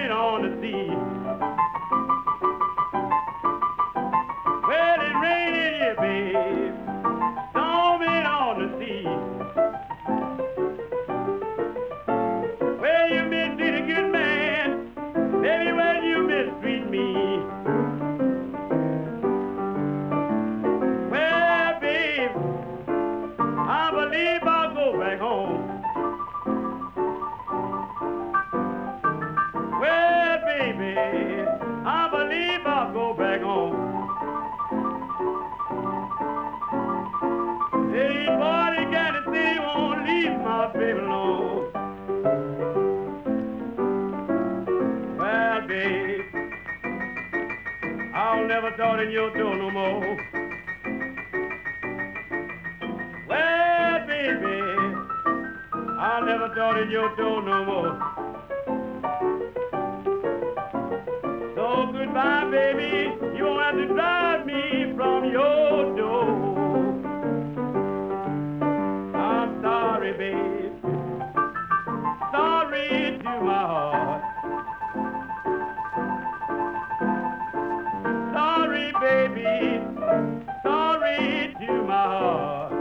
storming on the sea. Well, it's raining here, babe, storming on the sea. Well, you mistreat a good man, baby, well, you mistreat me. Well, babe, I believe I'll go back home. Well, baby, I believe I'll go back home. Hey, boy, you gotta say you won't leave my baby alone. Well, babe, I'll never thought in your door no more. Well, baby, I'll never thought in your door no more. So goodbye, baby, you won't have to drive me from your door. I'm sorry, babe, sorry to my heart. Sorry, baby, sorry to my heart.